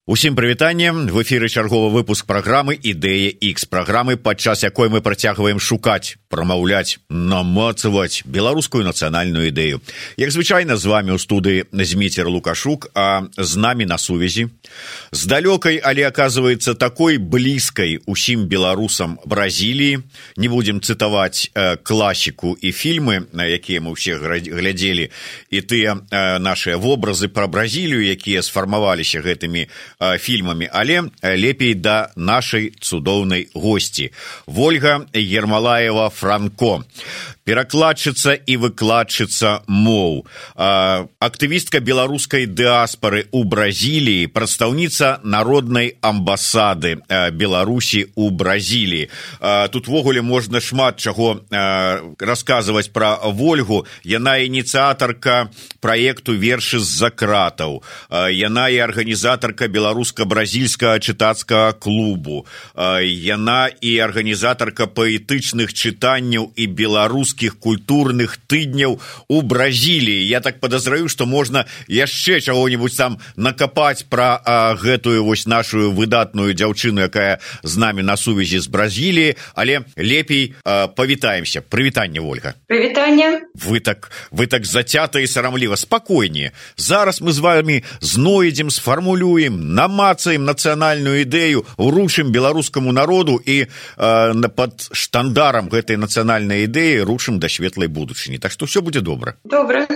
Усім прывітанне, в эфіры чарговы выпуск праграмы «Ідэя X», праграмы, падчас якой мы працягваем шукаць, прамаўляць, намацаваць беларускую нацыянальную ідэю. Як звычайна, з вами ў студыі Зміцер Лукашук, а з намі на сувязі, з далёкай, але, оказывается, такой блізкай усім беларусам Бразіліі, не будем цытаваць класіку і фільмы, якія мы ўсе глядзелі, і тыя нашыя вобразы пра Бразілію, якія сфармаваліся гэтымі фільмамі, але лепей да нашай цудоўнай госці. Вольга Ермолаева-Франко, перакладчыца і выкладчыца моў, актывістка беларускай дыаспары ў Бразіліі, прадстаўніца народнай амбасады Беларусі ў Бразіліі. Тут ввогуле можна шмат чаго расказваць пра Вольгу. Яна ініцыятарка праекту «Вершы з-за кратаў». Яна і арганізатарка беларуска-бразільскага чытацкага клубу. Яна і арганізатарка паэтычных чытанняў і беларускіх культурных тыдняў у Бразіліі. Я так подозраю, што можна яшчэ чаго-нибудь там накапаць пра гэтую вось нашу выдатную дзяўчыну, якая з намі на сувязі з Бразіліі, але лепей павітаемся. Прывітанне, Вольга. Прывітанне. Вы так зацята і сарамліва. Спакойнее. Зараз мы з вами знойдзем, сфармулюем, намацаем нацыянальную ідэю, уручым беларускаму народу і пад штандарам гэтай нацыянальнай ідэі рушым до светлай будучыні. Так што ўсё будзе добра. Добра.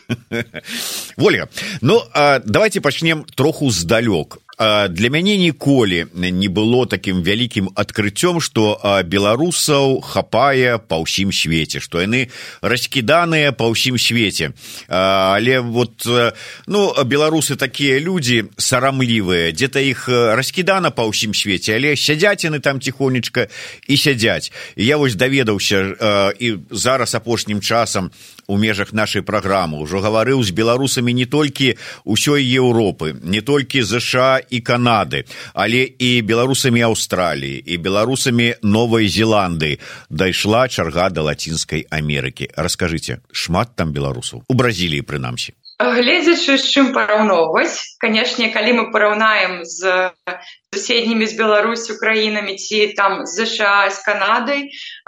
Вольга, давайте пачнем троху здалёк. Для мяне ніколі не было такім вялікім адкрыццём, што беларусаў хапае па ўсім свеце, што яны раскіданыя па ўсім свеце. Але вот, беларусы такія людзі сарамлівыя, дзе-то іх раскідана па ўсім свеце, але сядзяць яны там ціхонечка і сядзяць. І я вось даведаўся, і зараз апошнім часам у межах нашай праграмы ўжо гаварыў з беларусамі не толькі ўсёй Еўропы, не толькі ЗША і Канады, але і беларусамі Аўстраліі, і беларусамі Новай Зеландыі. Дайшла чарга да Лацінскай Амерыкі. Раскажыце, шмат там беларусаў? У Бразіліі, прынамсі. Гледзячы, з чым параўноўваць. Канешне, калі мы параўнаем з суседнімі з Беларусю краінамі ці там з ЗША, з Канадай,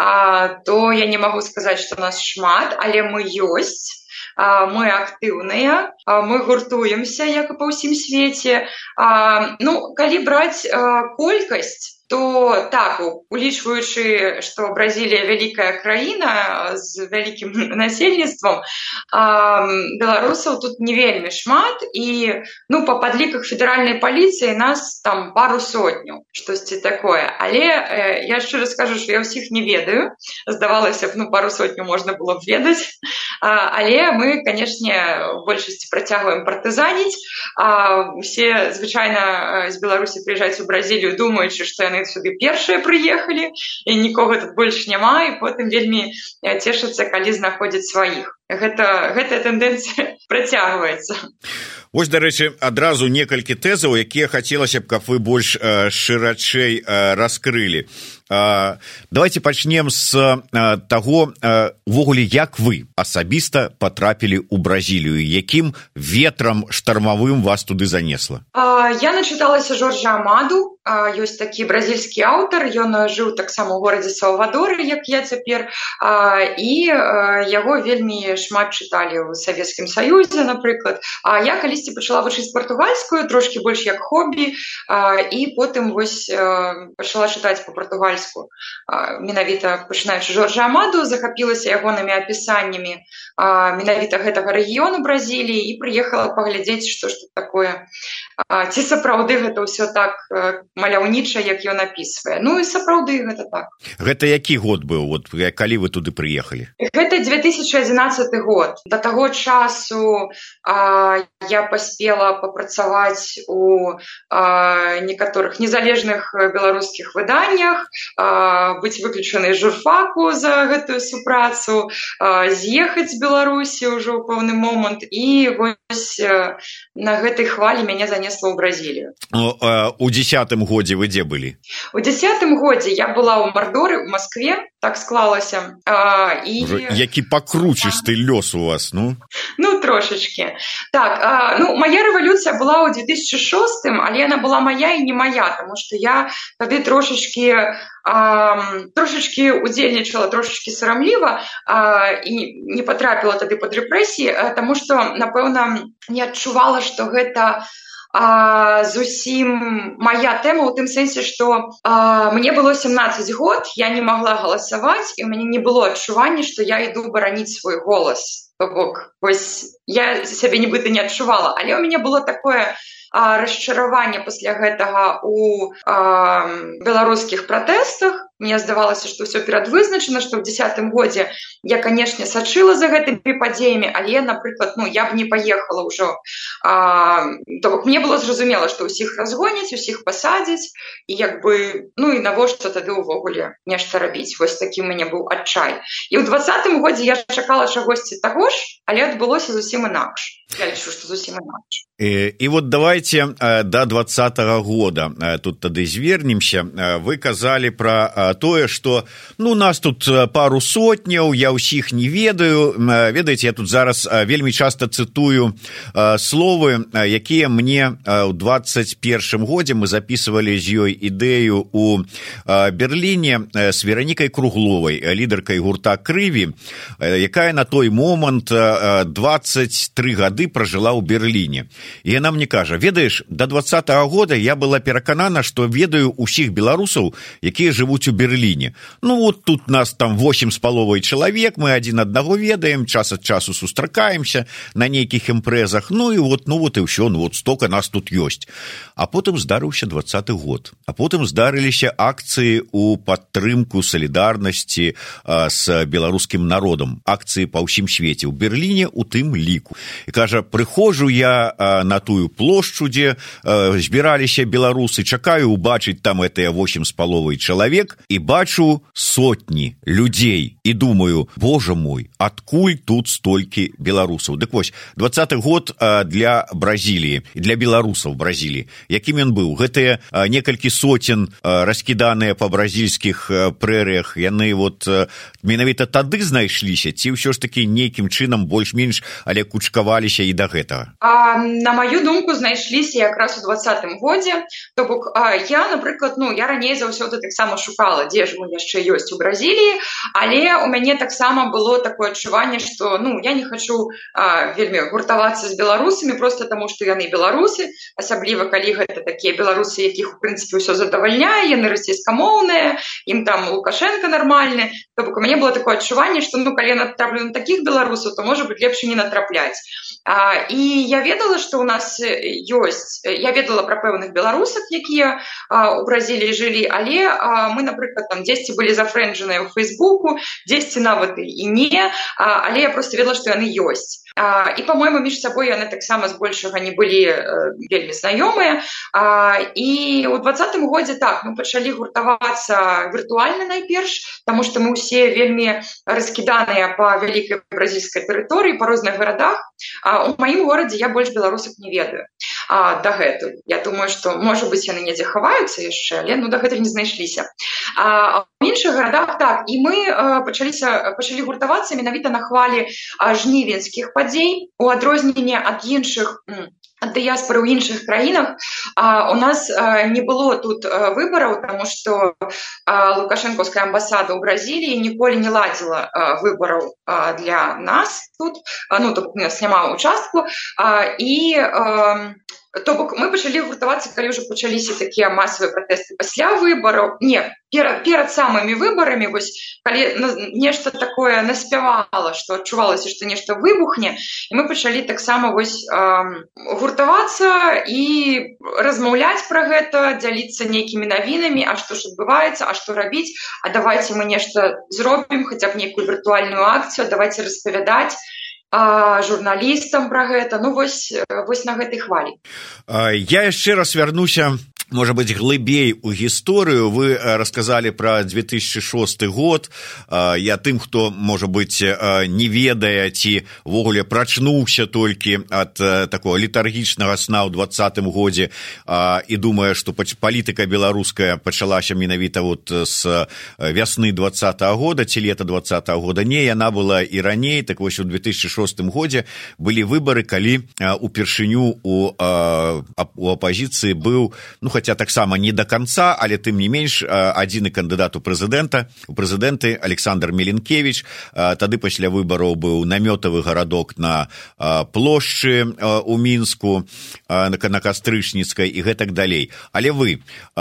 то я не магу сказаць, што нас шмат, але мы ёсць. Мы актыўныя, мы гуртуемся, як і па ўсім свеце. Калі браць колькасць, то так, улічваючы, што Бразілія вялікая краіна з вялікім насельніцтвам, беларусаў тут не вельмі шмат, і па падліках федэральнай паліцыі нас там пару сотняў, штосьці такое. Але я шчыра скажу, што я ўсіх не ведаю. Здавалася б, пару сотняў можна было б ведаць. Але мы, канешне, в большасці працягваем партызаніць. Усе, звычайна, з Беларусі прыязджаюць у Бразілію, думаючы, што яны сюды першыя прыехалі, і нікога тут больш няма, і потым вельмі цешацца, калі знаходзяць сваіх. Гэтая тэндэнцыя працягваецца. Вось, дарэчы, адразу некалькі тэзаў, якія хацелася б, каб вы больш шырачэй раскрылі. Давайте пачнем з таго, увогуле, як вы асабіста патрапілі ў Бразілію, якім ветрам штармавым вас туды занесла? Я начыталася Жоржа Амаду. Ёсць такі бразільскі аўтар, ён жыў таксама ў горадзе Салвадоры, як я цяпер, і яго вельмі шмат чыталі ў Савецкім Саюзе, напрыклад. Я калісьці пачала вучыць партугальскую, трошкі больш як хобі, і потым вось пачала чытаць па-партугальску. Менавіта пачынаючы Жоржа Амаду, захапілася ягонымі апісаннямі менавіта гэтага рэгіёну Бразіліі і прыехала паглядзець, што ж тут такое. Ці сапраўды гэта ўсё так маляўніча, як ён апісвае. І сапраўды гэта так. Гэта які год быў, калі вы туды прыехалі? Гэта 2011 год. Да таго часу я паспела папрацаваць у некаторых незалежных беларускіх выданнях, быць выключанай з журфаку за гэтую супрацу, з'ехаць з Беларусі ўжо ў пэўны момант, і вось на гэтай хвалі мяне занесла ў Бразілію. У 10-м годзе вы дзе былі? У 10-м годзе я была ў Мардоры, у Маскве. так склалася. Які пакручісты лёс у вас, ну? Ну, трошечки. Так, моя рэвалюцыя была ў 2006-м, але яна была моя і не моя, тому што я тады трошечки удзельнічала, трошечки сарамліва і не потрапіла тады пад рэпрэсіі, тому што, напэўна, не адчувала, што гэта зусім моя тэма ў тым сэнсе, што мне было 17 год, я не магла галасаваць, і ў мяне не было адчування, што я іду бараніць свой голас. То бок, вось я сябе нібыта не адчувала, але ў мяне было такое расчараванне пасля гэтага у беларускіх пратэстах. Мне здавалася, што ўсё перадвызначана, што ў 10-м годзе я, канешне, сачыла за гэтымі падзеямі, але, напрыклад, я б не паехала ўжо. То бок, мне было зразумела, што ўсіх разгоняць, усіх пасадзяць, і і навошта тады ўвогуле нешта рабіць. Вось такі ў мяне быў адчай. І ў 20-м годзе я чакала чагосьці таго ж, але адбылося зусім інакш. Я лічу, што зусім інакш. І вот давайте до 20-го года тут тады звернемся. Вы казалі пра тое, што нас тут пару сотняў, я ўсіх не ведаю. Ведаеце, я тут зараз вельмі часта цытую словы, якія мне ў 21-м годзе мы записывалі з ёй ідэю у Берліне з Веранікай Кругловай, лідаркай гурта «Крыві», якая на той момант 23 гады пражыла ў Берліне. І яна мне кажа: ведаеш, до 20-го года я была пераканана, што ведаю ўсіх беларусаў, якія жывуць у Берліне. Вот тут нас там 8,5 чалавек, мы адзін аднаго ведаем, час ад часу сустракаемся на нейкіх імпрэзах, і ўсё, стока нас тут ёсць. А потым здарыўся 20-й год. А потым здарыліся акцыі ў падтрымку салідарнасці з беларускім народам. Акцыі па ўсім свеце, ў Берліне у тым ліку. І кажа, прыходжу я на тую плошчу, дзе збіраліся беларусы, чакаю убачыць там гэтыя 8,5 чалавек, і бачу сотні людзей. І думаю, боже мой, адкуль тут столькі беларусаў? Дык вось, 20-й год для Бразіліі, для беларусаў Бразіліі. Якім ён быў? Гэтыя некалькі соцен раскіданыя па бразільскіх прэрыях, яны менавіта тады знайшліся, ці ўсё ж такі нейкім чынам больш-менш, але кучкаваліся і да гэтага? На маю думку, знайшліся якраз у 20-м годзе. То бок, я, напрыклад, я раней заўсёды таксама шукала, дзе ж мы яшчэ ёсць у Бразіліі, але у мяне таксама было такое адчуванне, што я не хачу вельмі гуртавацца з беларусамі проста таму, што яны беларусы, асабліва калі гэта такія беларусы, якіх у прынцыпе ўсё задавальняе, яны расійскамоўныя, ім там Лукашенко нармальны. То бок у мяне было такое адчуванне, што калі я натраплю на такіх беларусаў, то можа быць лепш не натрапляць. І я ведала, што ў нас ёсць, я ведала пра пэўных беларусак, якія ў Бразіліі жылі, але мы, напрыклад, там дзесьці былі зафрэнджаныя ў Фейсбуку, дзесьці нават і не, але я проста ведала, што яны ёсць. І, па-мойму, між сабой яны таксама збольшага не былі вельмі знаёмыя. І ў 20-м годзе мы пачалі гуртавацца віртуальна найперш, таму што мы ўсе вельмі раскіданыя па вялікай бразільскай тэрыторыі, па розных гарадах. У маім горадзе я больш беларусак не ведаю дагэтуль. Я думаю, што, можа быць, яны недзе хаваюцца яшчэ, але дагэтуль не знайшліся. А ў іншых гарадах і мы пачалі гуртавацца менавіта на хвалі жнівеньскіх падзей. У адрозненне ад іншых ад дыяспоры ў іншых краінах у нас не было тут выбараў, таму што Лукашэнкаўская амбасада ў Бразіліі ніколі не ладзіла выбараў для нас тут, у нас няма участку, і то бок мы пачалі гуртавацца, калі ўжо пачаліся такія масавыя пратэсты пасля выбараў. Не, перад самымі выбарамі, вось калі нешта такое наспявала, што адчувалася, што нешта выбухне, і мы пачалі таксама вось гуртавацца і размаўляць пра гэта, дзяліцца нейкімі навінамі, а што ж адбываецца, а што рабіць, а давайце мы нешта зробім, хаця б нейкую віртуальную акцыю, давайце распавядаць журналістам пра гэта. Вось на гэтай хвалі. Я яшчэ раз вярнуся может быть, глыбей у гісторыю. Вы рассказали про 2006 год. Я тым, хто, может быть, не ведае ці ввогуле прачнуўся толькі ад такого летаргічнага сна ў 2020 годзе і думае, што палітыка беларуская пачалася менавіта вот з вясны 2020 года ці лета 2020 года. Не, яна была і раней. Так вось, у 2006 годзе былі выбары, калі упершыню у апозіцыі быў, ну, хотя таксама не до конца, але тым не менш адзіны кандыдат у прэзідэнты Александр Меленкевич. Тады пасля выбараў быў намётавы гарадок на плошчы у Мінску, на Кастрычніцкай і гэтак далей. Але вы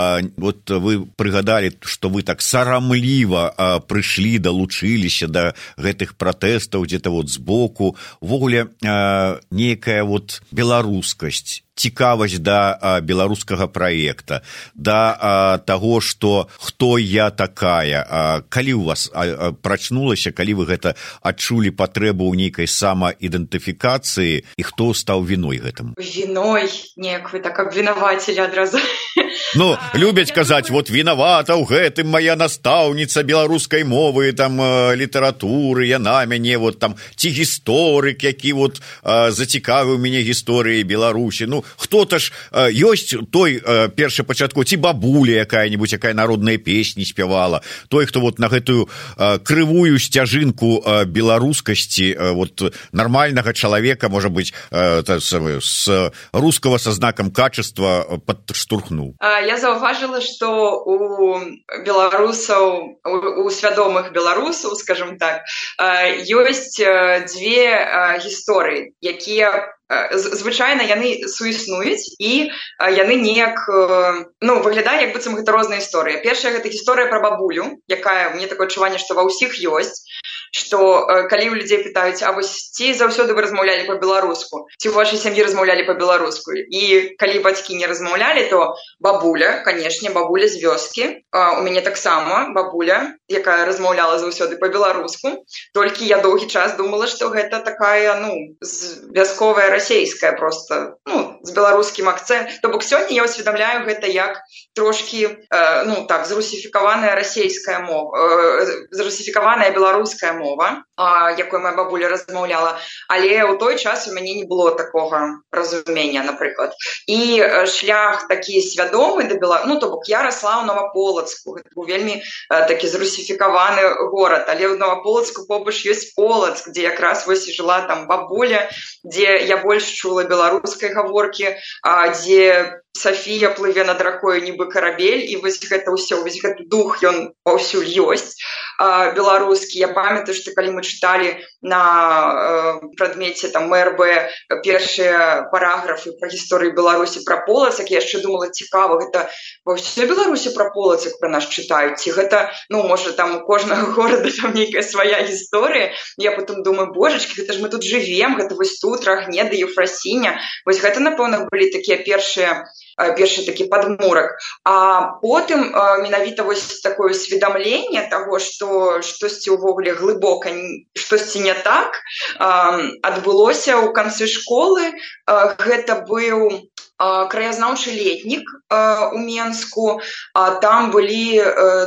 прыгадалі, што вы так сарамліва прыйшлі, далучыліся да гэтых пратэстаў дзе-то вот збоку. Увогуле нейкая вот беларускасць, цікавасць да беларускага праекта, да таго, што хто я такая. Калі ў вас прачнулася, калі вы гэта адчулі патрэбу ў нейкай самаідэнтыфікацыі, і хто стаў віной гэтаму? Віной? Неяк вы так абвінавацілі адразу. Ну, любяць казаць, вот вінавата ў гэтым моя настаўніца беларускай мовы, там, літаратуры, яна мяне, вот там, ці гісторык, які вот зацікавіў мяне гісторыяй Беларусі. Ну, хто-то ж ёсць той першапачатку, ці бабуля якая-нибудь, якая народныя песні спявала, той, хто вот на гэтую крывую сцяжынку беларускасці, вот нармальнага чалавека, можа быть, с рускага са знакам качества падштурхнуў. Я заўважыла, што у беларусаў, у свядомых беларусаў, скажем так, ёсць дзве гісторыі, якія звычайна яны суіснуюць і яны неяк, ну, выглядае, як быццам гэта розныя гісторыі. Першая гэта гісторыя пра бабулю, якая, мне такое адчуванне, што ва ўсіх ёсць, што калі ў людзей пытаюць, а вось ці заўсёды вы размаўлялі па-беларуску, ці ў вашай сям'і размаўлялі па-беларуску, і калі бацькі не размаўлялі, то бабуля, канешне, бабуля з вёскі, у мяне таксама бабуля, якая размаўляла заўсёды па-беларуску, толькі я доўгі час думала, што гэта такая, ну, вясковая расейская просто, ну, з беларускім акцэнтам. То бок сёння я ўсведамляю гэта як трошкі, ну, так, зрусіфікаваная расейская мова, зрусіфікаваная беларуская мова, якой моя бабуля размаўляла, але ў той час у мяне не было такога разумення, напрыклад. І шлях такі свядомы да Беларусі, ну, то бок я расла ў Новаполацку, гэта быў вельмі такі зрусіфікаваны горад, але ў Новаполацку побач ёсць Полацк, дзе якраз вось і жыла там бабуля, дзе я больш чула беларускай гаворкі, дзе Сафія плыве над ракою нібы карабель, і вось гэта ўсё, вось гэты дух, ён паўсюль ёсць беларускі. Я памятаю, што калі мы чыталі на прадмеце там МРБ першыя параграфы пра гісторыю Беларусі, пра Полацак, я яшчэ думала, цікава, гэта ва ўсёй Беларусі пра Полацак пра нас чытаюць, ці гэта, ну, можа, там у кожнага горада там нейкая свая гісторыя. Я потым думаю, божачкі, гэта ж мы тут жывем, гэта вось тут Рагнеда, Ефрасіня. Вось гэта, напэўна, былі такія першы такі падмурак. А потым менавіта вось такое усведамленне таго, што штосьці ўвогуле глыбока, штосьці не так, адбылося ў канцы школы. Гэта быў краязнаўчы летнік у Менску. Там былі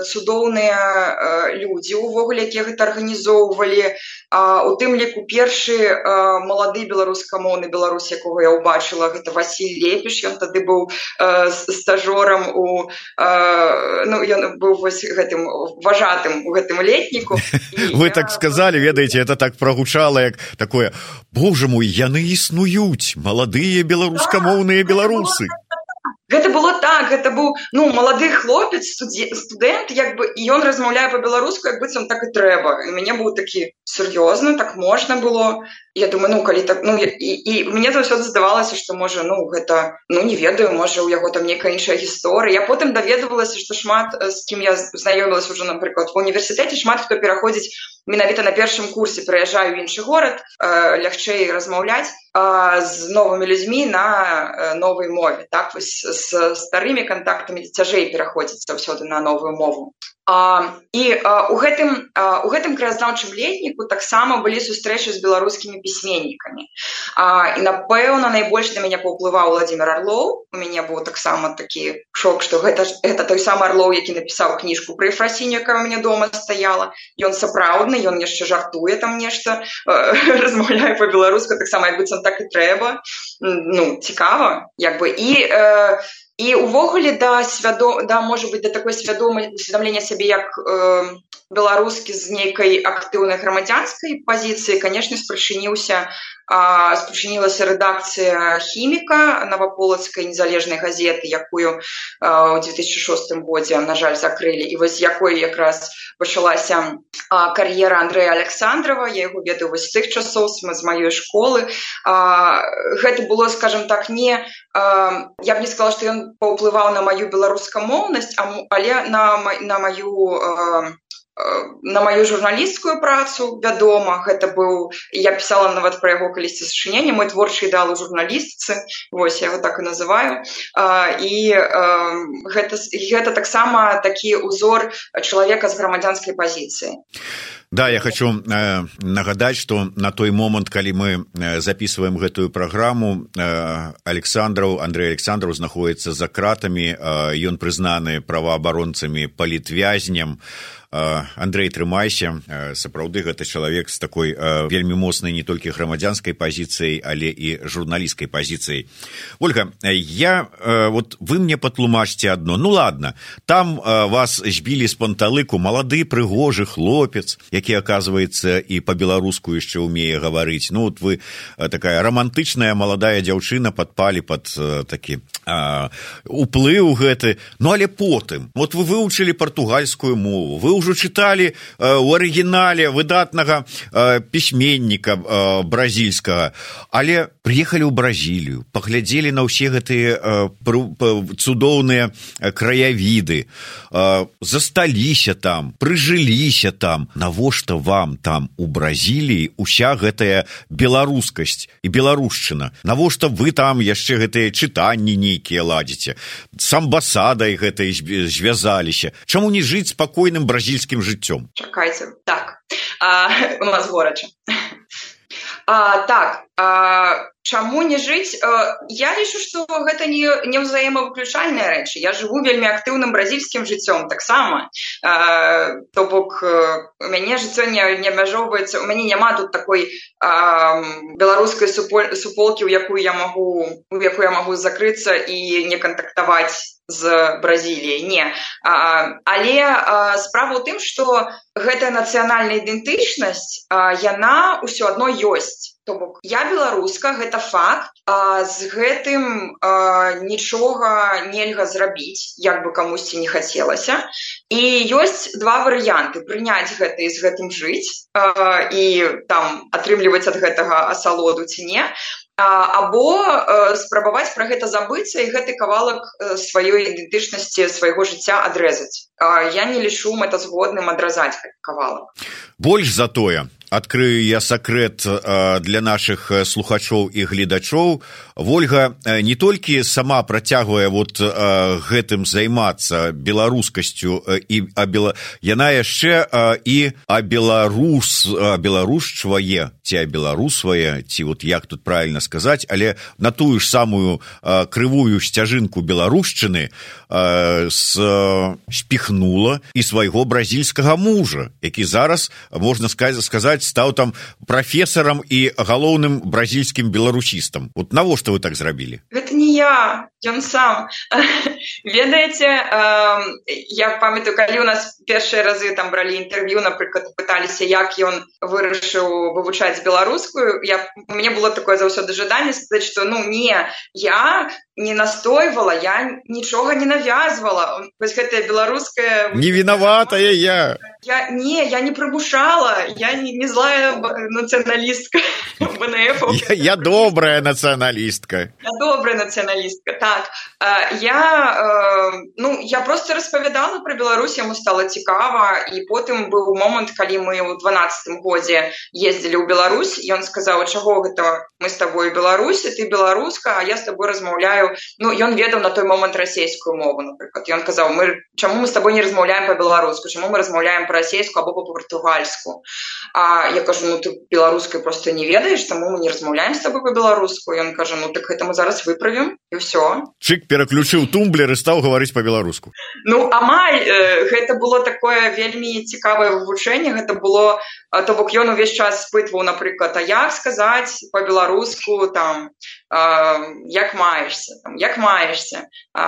цудоўныя людзі увогуле, якія гэта арганізоўвалі. У тым ліку першы малады беларускамоўны беларус, якога я ўбачыла, гэта Васіль Лепіш. Ён тады быў стажорам у, ну, ён быў вось гэтым важатым у гэтым летніку. Вы так сказалі, ведаеце, это так прагучала, як такое: боже мой, яны існуюць, маладыя беларускамоўныя беларусы. Гэта было так, гэта быў, ну, малады хлопец, студэнт, як бы, і ён размаўляе па-беларуску, як быццам так і трэба. І у мяне быў такі сур'ёзны, так можна было. Я думаю, ну, калі так, ну, і мне заўсёды здавалася, што, можа, ну, гэта, ну, не ведаю, можа, у яго там нейкая іншая гісторыя. Я потым даведавалася, што шмат, з кім я знаёмілася ўжо, напрыклад, ва ўніверсітэце, шмат хто пераходзіць менавіта на першым курсе, прыязджаю ў іншы горад, лягчэй размаўляць з новымі людзьмі на новай мове. Так, вось з старымі кантактамі цяжэй пераходзіць заўсёды на новую мову. І у гэтым краязнаўчым летніку таксама былі сустрэчы з беларускімі пісьменнікамі. І, напэўна, найбольш на мяне паўплываў Владимир Орлов. У мяне быў таксама такі шок, што гэта той самы Орлов, які напісаў кніжку пра Ефрасіню, якая ў мяне дома стаяла. Ён сапраўдны, ён яшчэ жартуе там нешта, размаўляе па-беларуску, таксама як быццам так і трэба. Цікава, як бы. І увогуле можа быць, да такой усведамлення сябе як беларускі з нейкай актыўнай грамадзянскай пазіцыі, канешне, спрычынілася рэдакцыя «Хіміка», наваполацкай незалежнай газеты, якую ў 2006 годзе, на жаль, закрылі, і вось якой якраз пачалася кар'ера Андрэя Александрова, я яго ведаю вось з тых часоў, з маёй школы. Гэта было, скажем так, я б не сказала, што ён паўплываў на маю беларускамоўнасць, але на маю журналісцкую працу, вядома, гэта быў, я пісала нават пра яго калісьці сачыненне, мой творчы ідэал у журналістцы, вось, я яго так і называю, і гэта таксама такі узор чалавека з грамадзянскай пазіцыі. Да, я хочу нагадаць, што на той момант, калі мы записываем гэтую праграму, Андрэй Александраў знаходіцца за кратамі, ён прызнаны праваабаронцамі палітвязням. Андрэй, трымайся, сапраўды гэта чалавек з такой вельмі моцнай не толькі грамадзянскай пазіцыяй, але і журналісцкай пазіцыяй. Ольга, вы мне патлумачце адно. Ладно, там вас збілі з панталыку малады прыгожы хлопец, які, аказваецца, і па-беларуску яшчэ ўмее гаварыць. Вы такая романтычная маладая дзяўчына падпалі пад такі уплыў гэты. Але потым, вы вывучылі партугальскую мову, вы ўжо чыталі ў арыгінале выдатнага пісьменніка бразільскага, але прыехалі ў Бразілію, паглядзелі на ўсе гэтыя цудоўныя краявіды, засталіся там, прыжыліся там. Навошта вам там у Бразіліі уся гэтая беларускасць і беларушчына? Навошта вы там яшчэ гэтыя чытанні нейкія ладзіце? З амбасадай гэтай звязаліся? Чаму не жыць спакойным бразільскім жыццём? Чакайце, так. У нас горача. Чаму не жыць? Я лічу, што гэта не ўзаемавыключальныя рэчы. Я жыву вельмі актыўным бразільскім жыццём таксама. То бок, у мяне жыццё не абмяжоўваецца, у мяне няма тут такой беларускай суполкі, у якую я магу закрыцца і не кантактаваць з Бразіліяй. Не. Але справа ў тым, што гэтая нацыянальная ідэнтычнасць, яна ўсё адно ёсць. То бок, я беларуска, гэта факт, з гэтым нічога нельга зрабіць, як бы камусьці не хацелася. І ёсць два варыянты: прыняць гэта і з гэтым жыць, і там атрымліваць ад гэтага асалоду ці не, або спрабаваць пра гэта забыцца і гэты кавалак сваёй ідэнтычнасці, свайго жыцця адрэзаць. Я не лічу мэтазгодным адразаць гэты кавалак. Больш за тое, адкрыю я сакрэт для нашых слухачоў і гледачоў. Вольга не толькі сама працягвае гэтым займацца беларускасцю, яна яшчэ і абеларушчвае, ці абеларусвае, ці як тут правильно сказаць, але на тую ж самую крывую сцяжынку беларушчыны спіхнула і свайго бразільскага мужа, які зараз, можна сказаць, стаў там прафесарам і галоўным бразільскім беларусістам. Навошта вы так зрабілі? Гэта не я, ён сам. Ведаеце, я памятаю, калі у нас першыя разы там бралі інтэрв'ю, напрыклад, пыталіся, як ён вырашыў вывучаць беларускую, у мяне было такое заўсёды жаданне сказаць, што не, я не настойвала, я нічога не навязвала. Вось гэтая беларуская... Не вінаватая я. Я не прымушала, я не злая нацыяналістка БНФ. Я добрая нацыяналістка. Я добрая нацыяналістка, так. Я я просто распавядала пра Беларусь, яму стала цікава, і потым быў момант, калі мы ў 12-м годзе ездзілі ў Беларусь, і ён сказаў: чаго гэта мы з табой Беларусі, ты беларуска, а я з табой размаўляю. Ну, ён ведаў на той момант расейскую мову, напрыклад. Ён казаў: чаму мы з табой не размаўляем па-беларуску, чаму мы размаўляем па-расейску або па-партугальску? А я кажу: ну, ты беларускай просто не ведаеш, таму мы не размаўляем з табой па-беларуску. Ён кажа: ну, так гэта мы зараз выправім, і ўсё. Чык пераключыў тумблер і стаў гаварыць па-беларуску. Ну, амаль. Гэта было такое вельмі цікавае вывучэнне. Гэта было, то бок ён увесь час спытваў, напрыклад, а як сказаць па-беларуску, там, як маешся, там, як маешся,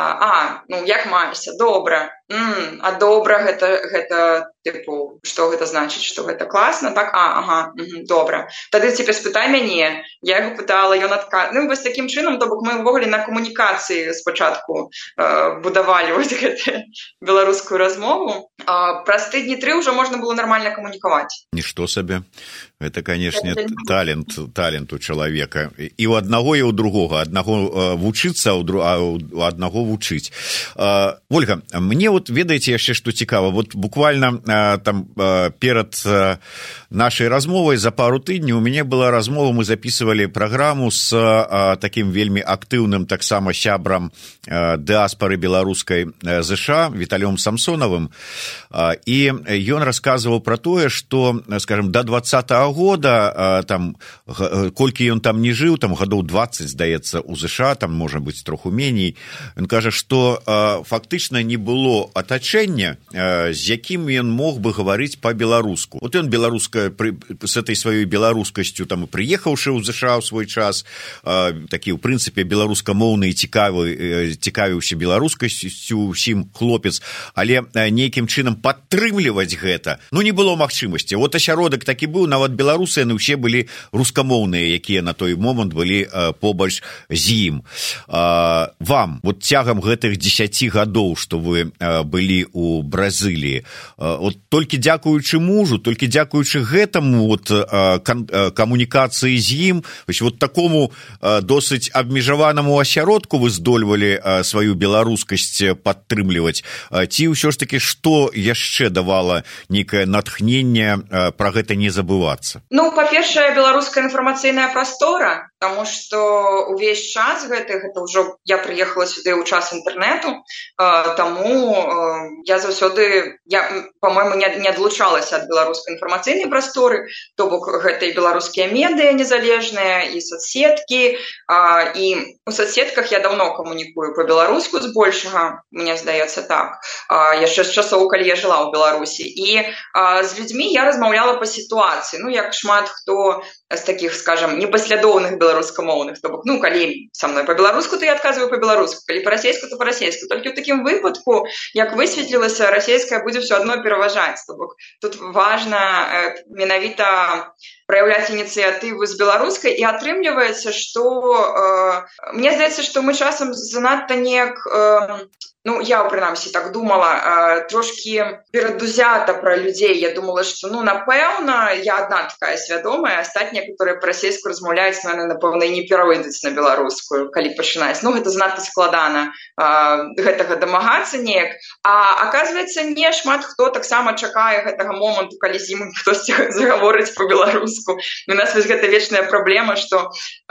ну, як маешся, добра. А добра гэта тыпу, што гэта значыць, што гэта класна, так? Ага, добра. Тады цяпер спытай мяне. Я яго пытала, ён адказваў. Ну, вось такім чынам, то бок мы ўвогуле на камунікацыі спачатку будавалі вось гэтую беларускую размову. Праз тыдні 3 ўжо можна было нармальна камунікаваць. Нішто сабе. Гэта, канешне, талент у чалавека. І ў аднаго, і ў другога. Аднаго вучыцца, а ў аднаго вучыць. Ольга, мне вот ведаеце яшчэ, што цікава. Вот буквально там перад нашай размовай за пару тыдняў у мяне была размова, мы записывалі праграму з такім вельмі актыўным таксама сябрам дыаспары беларускай ЗША Віталём Самсонавым. І ён расказваў пра тое, што, скажем, да 20-го года, там, колькі ён там не жыў, там гадоў 20, здаецца, у ЗША, там, можа быць, троху меней, ён кажа, што фактычна не было атачэння, з якім ён мог бы гаварыць па-беларуску. Вот ён с этой сваёй беларускасцю, там, прыехаўшы ў ЗША ў свой час, такі, ў прынцыпе, беларускамоўны і цікавіўся беларускасцю ўсім хлопец, але нейкім чынам падтрымліваць гэта, ну, не было магчымасці. Вот асяродак такі быў, нават беларусы, яны ўсе былі рускамоўныя, якія на той момант былі побач з ім. Вам, вот цягам гэтых 10 гадоў, што вы былі ў Бразыліі, вот толькі дзякуючы мужу, толькі дзякуючы гэтаму вот камунікацыі з ім, вот такому досыць абмежаванаму асяродку вы здольвалі сваю беларускасць падтрымліваць, ці ўсё ж такі, што яшчэ давала нейкае натхненне пра гэта не забывацца? Ну, па-першае, беларуская інфармацыйная прастора, таму што ўвесь час гэта ўжо я прыехала сюды ў час інтэрнэту, таму я заўсёды, па-мойму, не адлучалася ад беларускай інфармацыйнай прасторы, то бок гэта і беларускія медыа незалежныя, і соцсеткі, і у соцсетках я даўно камунікую па-беларуску збольшага, мне здаецца так, яшчэ з часоў, калі я жыла ў Беларусі. І з людзьмі я размаўляла па сітуацыі, ну, як шмат хто з такіх, скажам, непаслядоўных беларускамоўных, то бок, ну, калі са мной па-беларуску, то я адказваю па-беларуску, калі па-расейску, то па-расейску. Толькі ў такім выпадку, як высветлілася, расейская будзе ўсё адно пераважаць, то бок тут важна менавіта праяўляць ініцыятыву з беларускай, і атрымліваецца, што мне здаецца, што мы часам занадта неяк, ну, я, прынамсі, так думала, трошкі перадузята пра людзей. Я думала, што, ну, напэўна, я адна такая свядомая, астатнія, которые па-расейску размаўляюць, напэўна, і не перавыйдуць на беларускую, калі пачынаюць. Ну, гэта занадта складана гэтага дамагацца неяк. А аказваецца, не шмат хто таксама чакае гэтага моманту, калі з ім хтосьці загаворыць па-беларуску. У нас вось гэта вечная праблема, што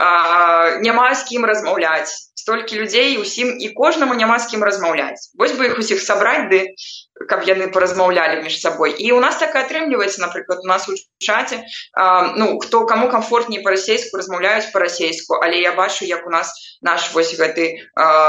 няма з кім размаўляць. Столькі людзей, усім і кожнаму няма з кім размаўляць. Вось бы іх усіх сабраць, ды каб яны паразмаўлялі між сабой. І у нас так і атрымліваецца, напрыклад, у нас у чаце, ну, каму камфортней па-расейску, размаўляюць па-расейску, але я бачу, як у нас наш вось гэты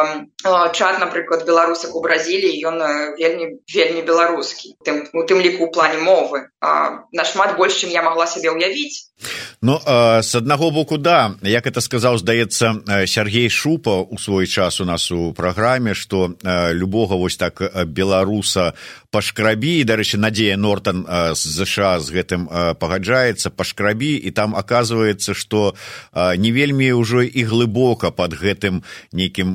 чат, напрыклад, беларусак у Бразіліі, ён вельмі, вельмі беларускі, у тым ліку ў плане мовы. Нашмат больш, чым я магла сабе ўявіць. Ну, з аднаго боку, да, як это сказаў, здаецца, Сергей Шупа у свой час у нас у праграме, што любога вось так беларуса пашкрабі, дарэчы, Надзея Нортан з ЗША з гэтым пагаджаецца, пашкрабі, і там аказваецца, што не вельмі ўжо і глыбока пад гэтым нейкім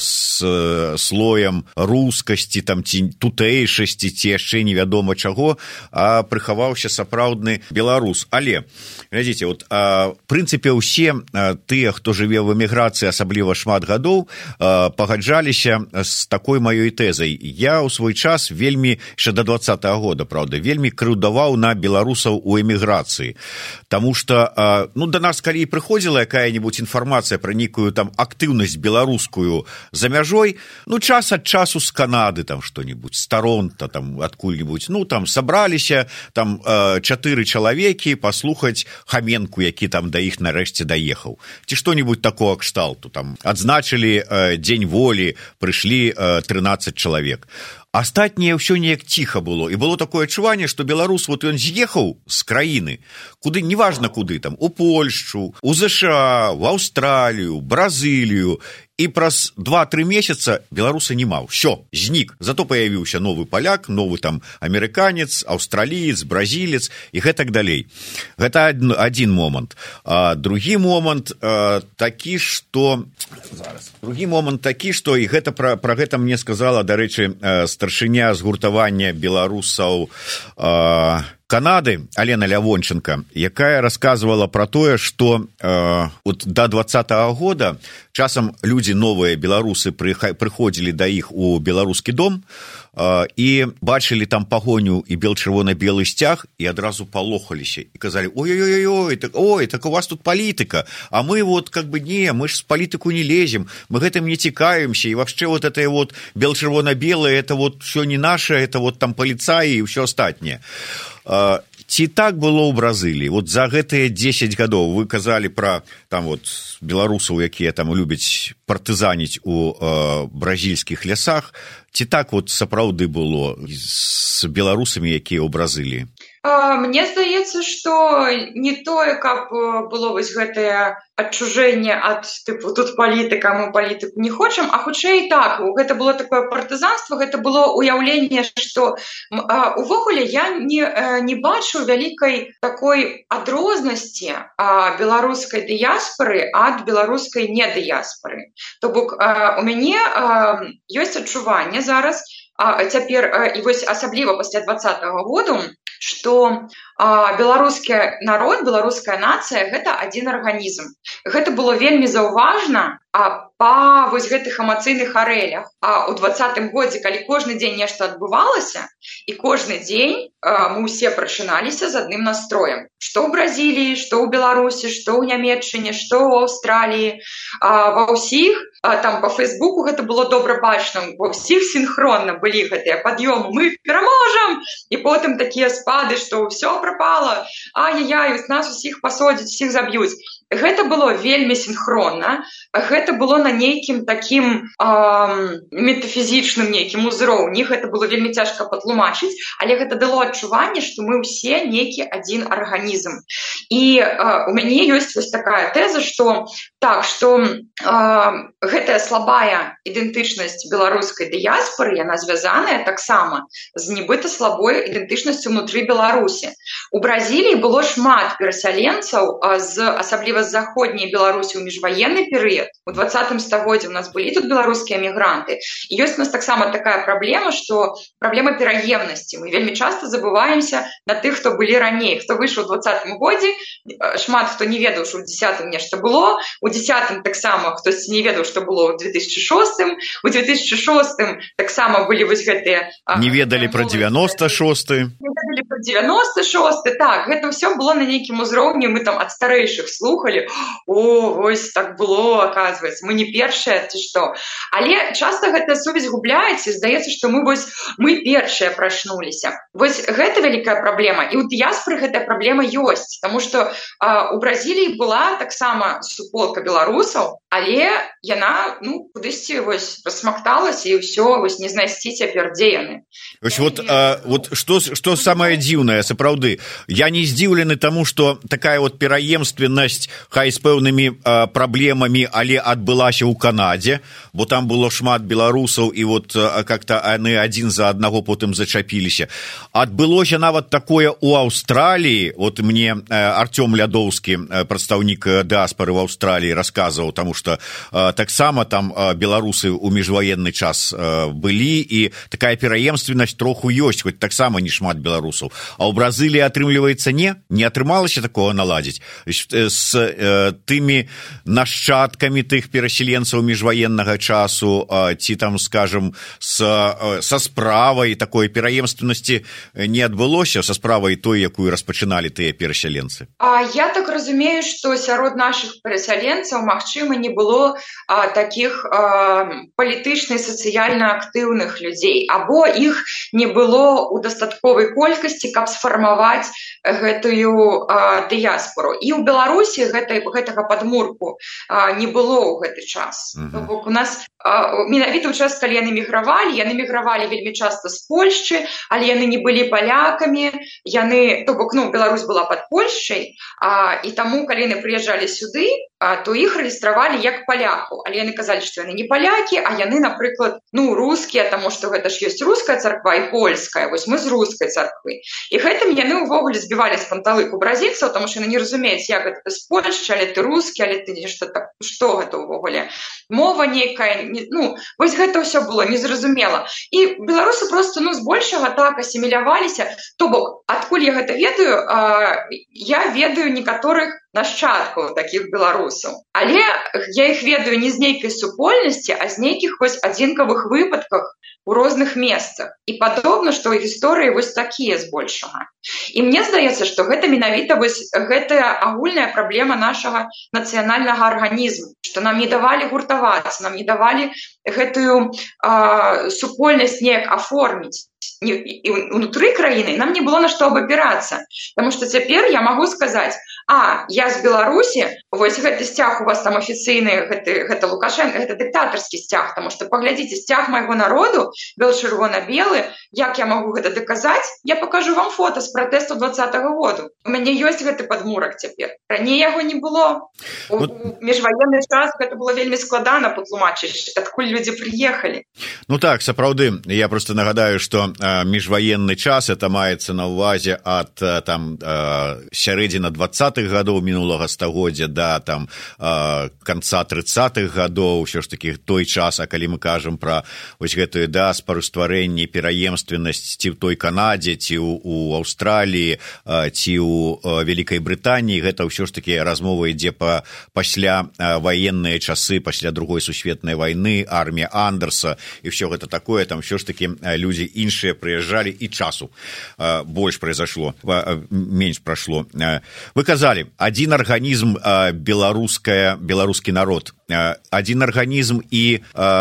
слоем рускасці, там, ці тутэйшасці, ці яшчэ невядома чаго, а прыхаваўся сапраўдны беларус. Але, глядзіце, вот, в прынцыпе, усе тыя, хто жыве в эміграцыі, асабліва шмат гадоў, пагаджаліся з такой маёй тэзай. Я ў свой час вельмі, яшчэ да 20-го года, правда, вельмі крыўдаваў на беларусаў у эміграцыі. Таму што, да нас, калі прыходзіла якая-нибудь інфармацыя пра нейкую там актыўнасць беларускую за мяжой, час ад часу з Канады там што-нибудь, з Торонто там адкуль-нибудь, там сабраліся там 4 чалавекі паслухаць Хаменку, які там да іх нарэшце даехаў. Ці што-нибудь такого кшталту. Там адзначылі дзень волі, прыйшлі 13 чалавек. Астатняе ўсё неяк ціха было, і было такое адчуванне, што беларус, вот ён з'ехаў з краіны, куды, неважна куды, там, у Польшчу, у ЗША, в Аўстралію, Бразылію, і праз 2-3 месяца беларуса нема. Всё, знік. Зато появіўся новы паляк, новы там амерыканец, аўстраліец, бразілец і гэтак далей. Гэта адзін момант. Другі момант такі, што і гэта пра гэта мне сказала, дарэчы, старшыня згуртавання беларусаў Канады, Алена Лявонченко, якая рассказывала про тое, што от до 20-го года часам людзі новыя беларусы прыходзілі да іх у беларускі дом і бачылі там пагоню і чырвона-белы сцяг і адразу палохаліся і казалі: ой, так у вас тут палітыка, а мы вот как бы не, мы ж з палітыку не лезем, мы гэтым не цікавімся, і вообще вот это вот чырвона-белое, это вот все не наше, это вот там паліцаі і ўсё астатняе. Ці так было ў Бразыліі? Вот за гэтыя 10 гадоў вы казалі пра там вот беларусаў, якія там любяць партызаніць у бразільскіх лясах. Ці так вот сапраўды было з беларусамі, якія ў Бразыліі? Мне здаецца, што не тое, каб было вось гэтае адчужэнне ад тыпу тут палітыка, мы палітыку не хочам, а хутчэй так, гэта было такое партызанства, гэта было ўяўленне, што увогуле я не бачу вялікай такой адрознасці беларускай дыяспары ад беларускай недыяспары. То бок у мяне ёсць адчуванне зараз, цяпер, і вось асабліва пасля 20-го году, што беларускі народ, беларуская нацыя – гэта адзін арганізм. Гэта было вельмі заўважна па вось гэтых эмацыйных арэлях. У 20-м годзе, калі кожны дзень нешта адбывалася, і кожны дзень мы ўсе прачыналіся з адным настроем. Што ў Бразіліі, што ў Беларусі, што ў Нямецчыне, што ў Аўстраліі. Ва ўсіх, там па Фейсбуку гэта было добра бачна, ва ўсіх сінхронна былі гэтыя пад'ёмы, мы пераможам! І потым такія спады, што ўсё прапала, ай-яй, нас усіх пасадзяць, усіх заб'юць. Гэта было вельмі сінхронна, гэта было на нейкім такім метафізічным нейкім узроўні, гэта было вельмі цяжка патлумачыць, але гэта дало адчуванне, што мы ўсе нейкі адзін арганізм. І у мяне ёсць вось такая тэза, што так, што гэтая слабая ідэнтычнасць беларускай дыяспары, яна звязаная таксама з нібыта слабой ідэнтычнасцю ўнутры Беларусі. У Бразіліі было шмат перасяленцаў, асабліва з заходняй Беларусі ў міжваенны перыяд. У 20-м стагоддзі у нас былі тут беларускія эмігранты. І ёсць у нас таксама такая праблема, што праблема пераемнасці. Мы вельмі часта забываемся на тых, хто былі раней. Хто выйшаў у 20-м годзе, шмат хто не ведаў, што ў 10-м нешта было. У 10-м таксама хтось не ведаў, што было ў 2006-м. У 2006-м таксама былі вось гэтыя... Не ведалі пра 96-й. Не ведалі пра 96-й. Так, гэта ўсё было на нейкім узроўні. Мы там ад старэйшых слухалі. Ось так было, оказывается, мы не першыя, ці што. Але часта гэтая сувязь губляецца, і здаецца, што мы першыя прачнуліся. Вось гэта вялікая праблема, і ў дыяспары гэтая праблема ёсць, таму што у Бразіліі была таксама суполка беларусаў, але яна, кудысьці вось рассмакталася, і ўсё, вось не знайсці цяпер, дзе яны. Вот што самае самае дзіўнае, сапраўды, я не здзіўлены таму, што такая вот пераемственнасць, хай з пэўнымі праблемамі, але адбылася ў Канадзе, бо там было шмат беларусаў, і вот как-то яны адзін за аднаго потым зачапіліся. Адбылося нават такое ў Аўстраліі, вот мне Артём Лядоўскі, прадстаўнік дыаспары в Аўстраліі, расказваў, таму што таксама там беларусы ў міжваенны час былі, і такая пераемственнасць троху ёсць, хоць таксама не шмат беларусаў. А ў Бразыліі, атрымліваецца, не атрымалася такого наладзіць з тымі нашчадкамі тых перасяленцаў міжваеннага часу, ці там, скажем, са справай такой пераемственнасці не адбылося, са справай той, якую распачыналі тыя перасяленцы? Я так разумею, што сярод нашых перасяленцаў, магчыма, не было такіх палітычна і сацыяльна актыўных людзей, або іх не было ў дастатковай колькасці, каб сфармаваць гэтую дыяспору. І ў Беларусі гэтага падмурку не было ў гэты час. То бок у нас менавіта ў час, калі яны мігравалі вельмі часта з Польшчы, але яны не былі палякамі, то бок, Беларусь была пад Польшчай, і таму, калі яны прыязджалі сюды, то іх рэгістравалі як палякаў, але яны казалі, што яны не палякі, а яны, напрыклад, рускія, таму што гэта ж ёсць руская царква і польская, вось мы з рускай царквы. І гэтым яны ўвогуле збівалі з панталыку бразільцаў, таму што яны не разумеюць, як гэта з Польшчы, але ты рускі, але ты нешта так, што гэта ўвогуле? Мова нейкая, вось гэта ўсё было незразумела. І беларусы проста, збольшага так асіміляваліся. То бок, адкуль я гэта ведаю? Я ведаю некаторых нашчадкаў такіх беларусаў. Але я іх ведаю не з нейкай супольнасці, а з нейкіх вось адзінкавых выпадках у розных месцах. І падобна, што ў гісторыі вось такія збольшага. І мне здаецца, што гэта менавіта вось гэтая агульная праблема нашага нацыянальнага арганізму, што нам не давалі гуртавацца, нам не давалі гэтую супольнасць неяк аформіць. І ўнутры краіны нам не было на што абапірацца. Таму што цяпер я магу сказаць, я з Беларусі, вось гэты сцяг у вас там афіцыйны, гэта Лукашенко, гэта дыктатарскі сцяг, таму што паглядзіце, сцяг майго народу, бел-чырвона-белы, як я магу гэта даказаць? Я пакажу вам фота з пратэсту 20-го году. У мяне ёсць гэты падмурак цяпер. Раней яго не было. У міжваенны час гэта было вельмі складана патлумачыць, адкуль людзі прыехалі. Так, сапраўды, я просто нагадаю, што міжваенны час, это маецца на ўвазе ад сярэдзіна 20-х гадоў мінулага стагоддзя да канца 30-х гадоў, ўсё ж такі той час, а калі мы кажам пра вось гэтую дыаспару, стварэнне, пераемственнасць ці ў той Канадзе, ці ў Аўстраліі, ці ў Вялікай Брытаніі, гэта ўсё ж такі размова ідзе пасля ваенныя часы, пасля Другой сусветнай вайны, армія Андерса і ўсё гэта такое, там ўсё ж такі людзі іншыя прыязджалі, і часу больш прайзашло, менш прайшло. Вы казалі, адзін арганізм беларускі народ, адзін арганізм, і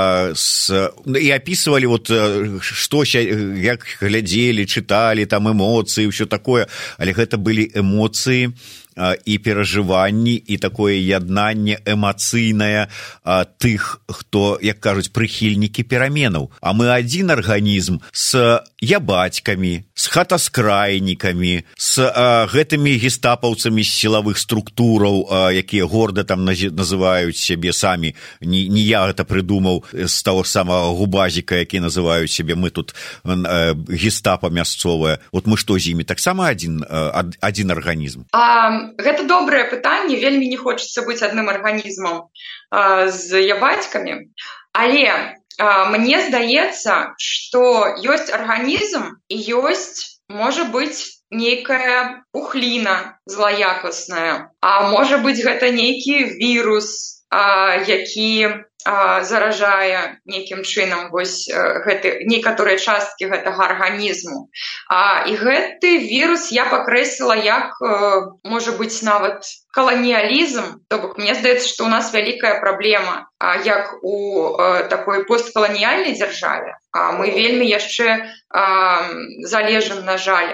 апісвалі, што, як глядзелі, чыталі, там эмоцыі, ўсё такое, але гэта былі эмоцыі і перажыванні, і такое яднанне эмацыйнае тых, хто, як кажуць, прыхільнікі пераменаў. А мы адзін арганізм з ябацькамі, з хатаскрайнікамі, з гэтымі гестапаўцамі з сілавых структураў, якія горда там называюць сябе самі. Не я гэта прыдумаў, з таго самага губазіка, які называюць сябе, мы тут гестапа мясцовае. Мы што з імі? Таксама адзін арганізм? Гэта добрае пытанне, вельмі не хочацца быць адным арганізмам з ябацькамі, але мне здаецца, што ёсць арганізм і ёсць, можа быць, нейкая пухліна злаякасная, а можа быць, гэта нейкі вірус, які заражае нейкім чынам вось некаторыя часткі гэтага арганізму. І гэты вірус я пакрэсліла як, можа быць, нават каланіялізм. То бок, мне здаецца, што ў нас вялікая праблема, як у такой посткаланіяльнай дзяржаве. Мы вельмі яшчэ залежым, на жаль,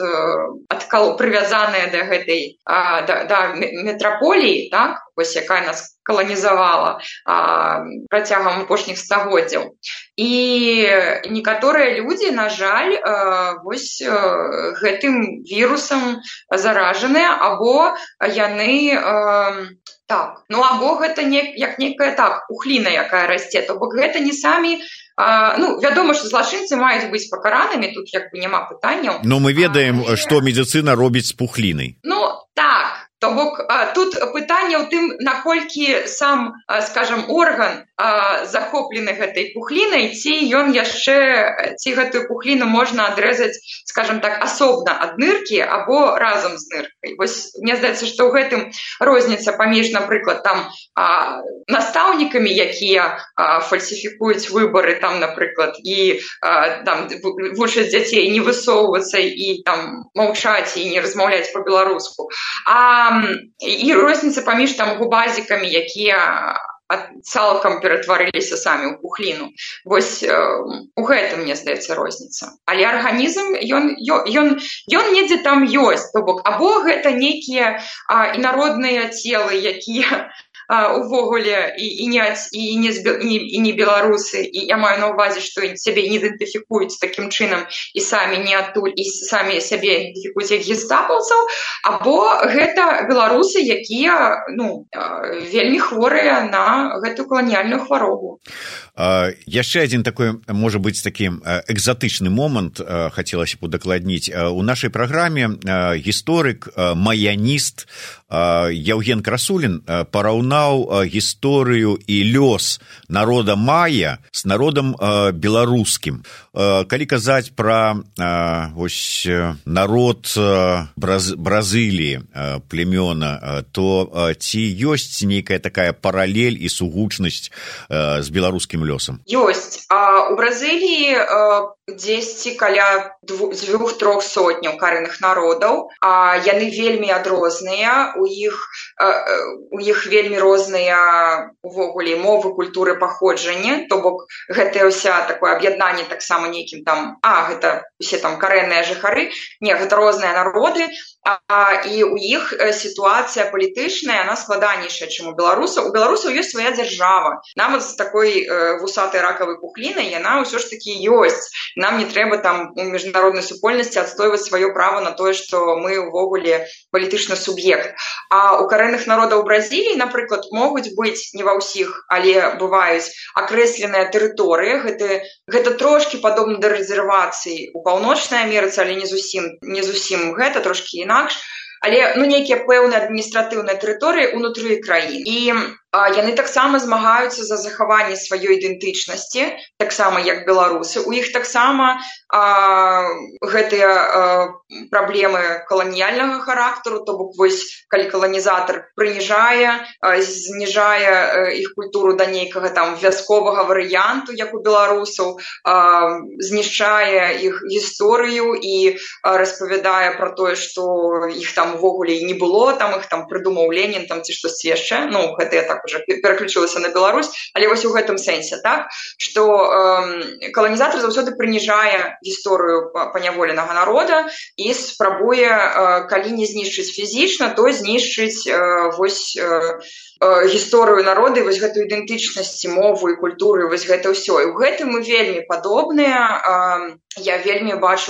прывязаныя да гэтай метраполіі, так, вось якая нас каланізавала, працягам апошніх стагоддзяў. І некаторыя людзі, на жаль, вось гэтым вірусам заражаныя, або яны або гэта як нейкая пухліна, якая расце, то бок гэта не самі. Вядома, што злачынцы маюць быць пакаранымі, тут як бы няма пытанняў. Но мы ведаем, што медыцына робіць з пухлінай. То бок тут пытанне ў тым, наколькі сам, скажам, орган захоплены гэтай пухлінай, ці гэтую пухліну можна адрэзаць, скажам так, асобна ад ныркі або разам з ныркай. Вось мне здаецца, што ў гэтым розніца паміж, напрыклад, там настаўнікамі, якія фальсіфікуюць выбары, там, напрыклад, і там вучаць дзяцей не высоўвацца і там маўчаць і не размаўляць па-беларуску. І розніца паміж там губазікамі, якія цалкам ператварыліся самі ў пухліну. Вось у гэтым, мне здаецца, розніца. Але арганізм, ён недзе там ёсць. То бок, або гэта нейкія інародныя целы, якія увогуле і не беларусы, і я маю на ўвазе, што сябе не ідэнтыфікуюць такім чынам і самі не адтуль, і самі сябе ідэнтыфікуюць як гестапаўцаў, або гэта беларусы, якія вельмі хворыя на гэту каланіяльную хваробу. Яшчэ адзін такой, можа быць, такім экзатычны момант хацелася б удакладніць. У нашай праграме гісторык, маяніст Яўген Красулін параўнаў гісторыю і лёс народа мая з народам беларускім. Калі казаць пра народ Бразыліі, племёна, то ці ёсць нейкая такая паралель і сугучнасць з беларускім лёсам? Ёсць. У Бразыліі дзесьці каля 2-3 сотняў карэнных народаў. Яны вельмі адрозныя, у іх вельмі розныя увогуле мовы, культуры, паходжання, то бок гэта ўся такое аб'яднанне таксама нейкім там, гэта усе там карэнныя жыхары, не, гэта розныя народы, і у іх сітуацыя палітычная, яна складанейшая, чым у беларусаў. У беларусаў ёсць свая дзяржава. Нават з такой вусатай ракавай пухлінай яна ўсё ж такі ёсць. Нам не трэба там у міжнароднай супольнасці адстойваць сваё права на тое, што мы ўвогуле палітычны суб'ект. А у карэнных народаў Бразіліі, напрыклад, могуць быць, не ва ўсіх, але бываюць акрэсленыя тэрыторыі. Гэта трошкі падобна да рэзервацыі у Паўночнай Амерыцы, але не зусім гэта, трошкі інакш. Але нейкія пэўныя адміністратыўныя тэрыторыі ўнутры краін. І яны таксама змагаюцца за захаванне сваёй ідэнтычнасці, таксама як беларусы. У іх таксама гэтыя праблемы каланіяльнага характару, то бок вось калі каланізатар прыніжае, зніжае іх культуру да нейкага там вясковага варыянту, як у беларусаў, знішчае іх гісторыю і распавядае пра тое, што іх там увогуле і не было, там іх там прыдумаў Ленін там ці штосьці яшчэ. Гэта я так уже пераключылася на Беларусь, але вось у гэтым сэнсе, так, што каланізатар заўсёды прыніжае гісторыю паняволенага народа і спрабуе, калі не знішчыць фізічна, то знішчыць вось гісторыю народа, вось гэтую ідэнтычнасць, мову і культуру, вось гэта ўсё. І ў гэтым мы вельмі падобныя. Я вельмі бачу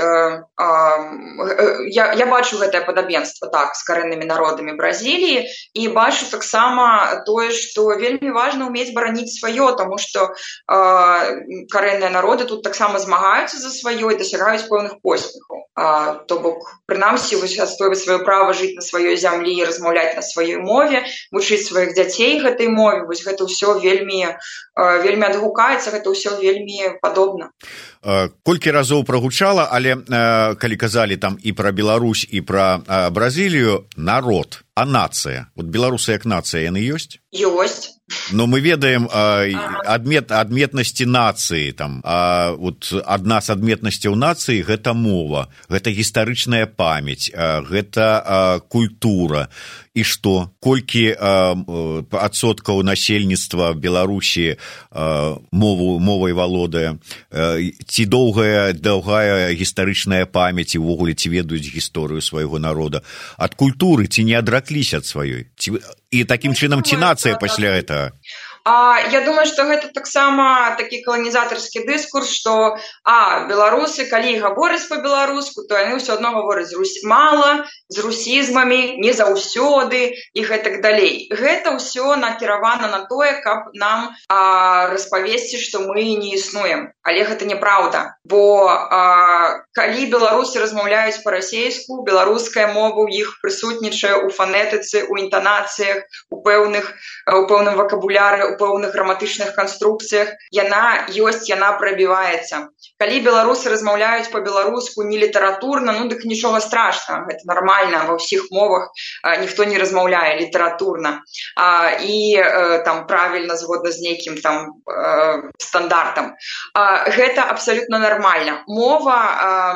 я бачу гэтае падабенства, так, з карэннымі народамі Бразіліі, і бачу таксама тое, што вельмі важна ўмець бараніць сваё, таму што карэнныя народы тут таксама змагаюцца за сваё і дасягаюць пэўных поспехаў. То бок, прынамсі, адстойваць сваё права жыць на сваёй зямлі і размаўляць на сваёй мове, вучыць сваіх дзяцей гэтай мове, вось гэта ўсё вельмі адгукаецца, гэта ўсё вельмі падобна. Колькі разоў прагучала, але калі казалі там і пра Беларусь, і пра Бразілію, народ, а нацыя? Вот беларусы як нацыя, яны ёсць? Ёсць. Но мы ведаем адметнасці нацыі. Вот адна з адметнасцяў нацыі – гэта мова, гэта гістарычная памяць, гэта культура. І што? Колькі адсоткаў насельніцтва Беларусі мовай валодае? Ці доўгая гістарычная памяць і ўвогуле ці ведаюць гісторыю свайго народа? Ад культуры ці не адракліся ад сваёй? І такім чынам ці нацыя пасля гэтага? Я думаю, што гэта таксама такі каланізатарскі дыскурс, што беларусы, калі гавораць па-беларуску, то яны ўсё адно гавораць мала, з русізмамі, не заўсёды і гэтак далей. Гэта ўсё накіравана на тое, каб нам распавесці, што мы не існуем. Але гэта неправда, бо калі беларусы размаўляюць па-расейску, беларуская мова ў іх прысутнічае ў фанетыцы, у інтанацыях, у пэўным вакабуляры, у пэўных граматычных канструкцыях, яна ёсць, яна прабіваецца. Калі беларусы размаўляюць па-беларуску не літаратурна, дык нічога страшнага, гэта нармальна, ва ўсіх мовах ніхто не размаўляе літаратурна і там правільна згодна з нейкім там стандартам. Гэта абсалютна нармальна. Мова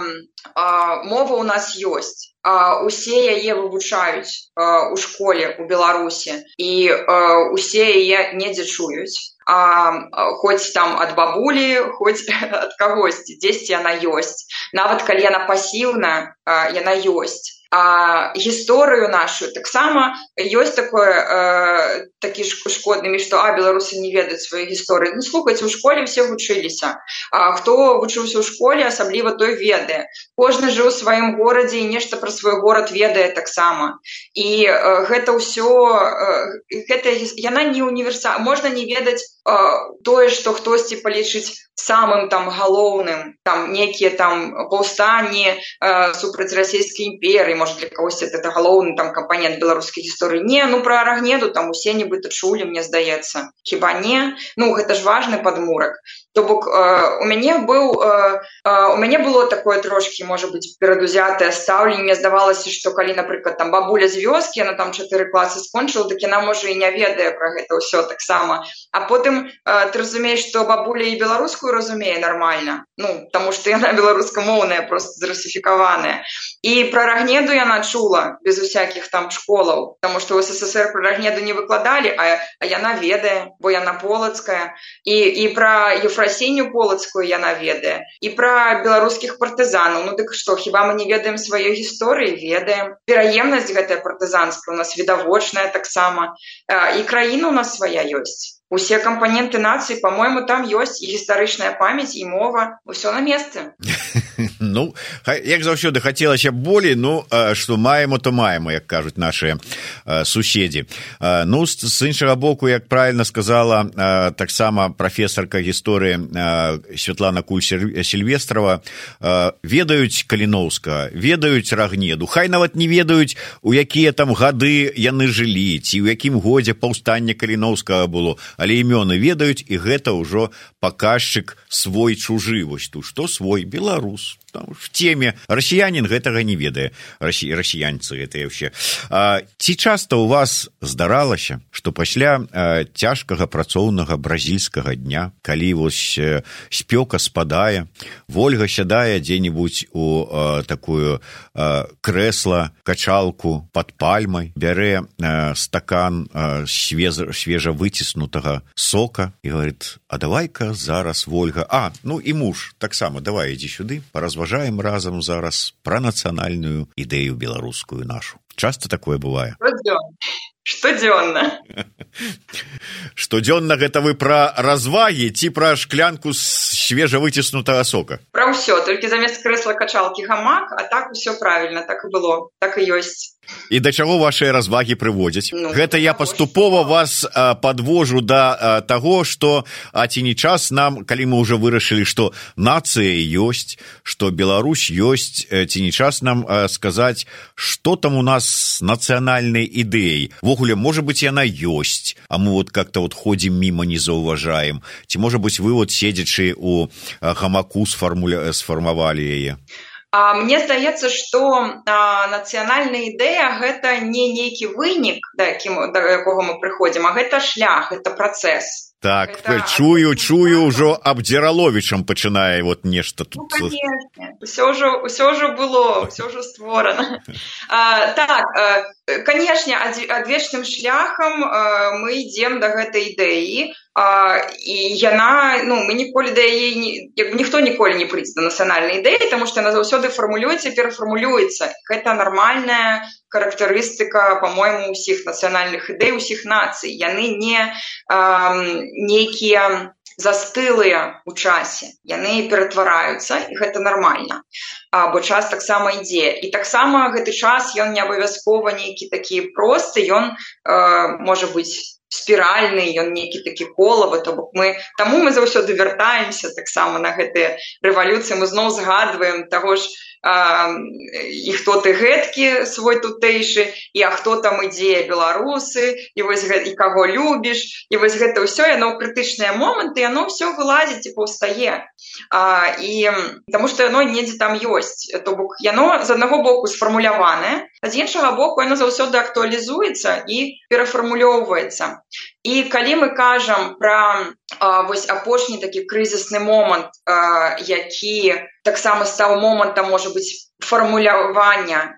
у нас ёсць. Усе яе вывучаюць у школе ў Беларусі і усе яе недзе чуюць. Хоць там ад бабулі, хоць ад кагосьці, дзесьці яна ёсць. Нават калі яна пасіўна, яна ёсць. Гісторыю нашу таксама ёсць такі шкоднымі, што беларусы не ведаюць свае гісторыі. Слухайце, у школе ўсе вучыліся. Хто вучыўся ў школе, асабліва той ведае. Кожны жыў у сваім горадзе і нешта пра свой горад ведае таксама. І гэта ўсё, яна не універсальна. Можна не ведаць тое, што хтосьці палічыць самым там галоўным, там некія там паўстанні супраць расійскай імперыі, можа для кагосьці это галоўны там кампанент беларускай гісторыі. Не, пра Арагнеду там усе нібыта чулі, мне здаецца. Хіба не? Гэта ж важны падмурак. То бок у мяне было такое трошкі, можа быць, перадузятае стаўленне. Мне здавалася, што калі, напрыклад, там бабуля з вёскі, яна там 4 класы скончыла, дык яна, можа, і не ведае пра гэта ўсё таксама. А потым ты разумееш, што бабуля і беларускую разумее нармальна. Таму што яна беларускамоўная, проста зрусіфікаваная. І пра Арагнеду яна чула без усякіх там школаў, таму што ў СССР пра Арагнеду не выкладалі, а яна ведае, бо яна полацкая. І пра Ефрасіню полацкую яна ведае. І пра беларускіх партызанаў. Дык што, хіба мы не ведаем сваёй гісторыі? Ведаем. Пераемнасць гэтая партызанская у нас відавочная таксама. І краіна у нас свая ёсць. Усе кампаненты нацыі, по-моему, там ёсць і гістарычная памяць, і мова. Усё на месцы. Як заўсёды хацелася болей, што маемо, то маемо, як кажуць нашыя суседзі. З іншага боку, як правільна сказала таксама прафесарка гісторыі Святлана Куль-Сільвестрава, ведаюць Каліноўскага, ведаюць Рагнеду. Хай нават не ведаюць, у якія там гады яны жылі, ці ў якім годзе паўстанне Каліноўскага было, але імёны ведаюць, і гэта ўжо паказчык свой-чужы. Вось тут што свой? Беларус. В теме. Расіянін гэтага не ведае. Расіянцы гэта яшчэ. Ці часта ў вас здаралася, што пасля цяжкага працоўнага бразільскага дня, калі вось спёка спадае, Вольга сядае дзе-небудзь у такую крэсла, качалку пад пальмай, бярэ стакан свежа выціснутага сока і говорит: а давай-ка зараз, Вольга, і муж таксама, давай ідзі сюды, паразважаем разам зараз пра нацыянальную ідэю беларускую нашу. Часта такое бывае? Штодзённа. Штодзённа гэта вы пра развагі ці пра шклянку з свежа выціснутага сока? Пра ўсё, толькі замест крэсла качалкі гамак, а так усё правільна, так і было, так і ёсць. І да чаго вашыя развагі прыводзяць? Гэта я паступова вас падвожу да таго, што ці не час нам, калі мы ўжо вырашылі, што нацыя ёсць, што Беларусь ёсць, ці не час нам сказаць, што там у нас з нацыянальнай ідэяй? Вогуле, можа быць, яна ёсць, а мы как-то ходзім міма, не заўважаем. Ці, можа быць, вы sedзячы у гамаку сфармавалі яе? Мне здаецца, што нацыянальная ідэя гэта не нейкі вынік, да якога мы прыходзім, а гэта шлях, гэта працэс. Так, чую, ўжо Абдзіраловічам пачынае вот нешта тут. Ну, конечно, ўсё ўжо было, ўсё ўжо створана. Так, конечно, адвечным шляхам мы ідзем да гэтай ідэі, і яна, мы ніколі да яе, ніхто ніколі не прыйдзе да нацыянальнай ідэі, таму што яна заўсёды фармулюецца і перафармулюецца. Гэта нармальная характарыстыка, па-мойму, ўсіх нацыянальных ідэй, ўсіх нацый. Яны не нейкія застылыя ў часе, яны ператвараюцца, і гэта нармальна, бо час таксама ідзе. І таксама гэты час, ён не абавязкова нейкі такі просты, ён можа быць спіральны, ён нейкі такі колавы, то бок таму мы заўсёды вяртаемся таксама на гэтыя рэвалюцыі, мы зноў згадваем таго ж і хто ты гэткі свой тутэйшы, і хто там ідзе беларусы, і вось і каго любіш, і вось гэта ўсё, яно ў крытычныя моманты, яно ўсё вылазіць і паўстае. І таму што яно недзе там ёсць, то бок яно з аднаго боку сфармуляванае, а з іншага боку яно заўсёды актуалізуецца і перафармулёўваецца. І калі мы кажам пра вось апошні такі крызісны момант, які таксама стаў момантам, можа быць, фармулявання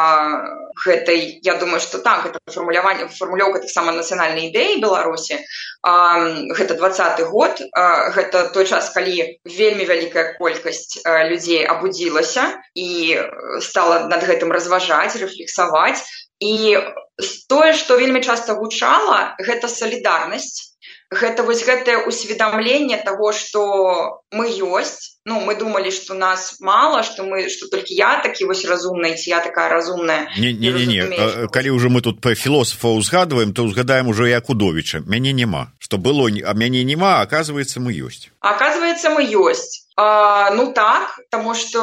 гэтай, я думаю, што так, гэта фармулёўка таксама нацыянальнай ідэі Беларусі, гэта 20-й год, гэта той час, калі вельмі вялікая колькасць людзей абудзілася і стала над гэтым разважаць, рэфлексаваць. І тое, што вельмі часта гучала, гэта салідарнасць, гэта вось гэтае усведамленне таго, што мы ёсць. Мы думалі, што нас мала, што толькі я такі вось разумны, ці я такая разумная. Не. Калі ўжо мы тут філосафаў узгадваем, то узгадаем ужо і Акудовіча. Мяне няма. Што было, а мяне няма, а аказваецца, мы ёсць. Аказваецца, мы ёсць. Так, таму што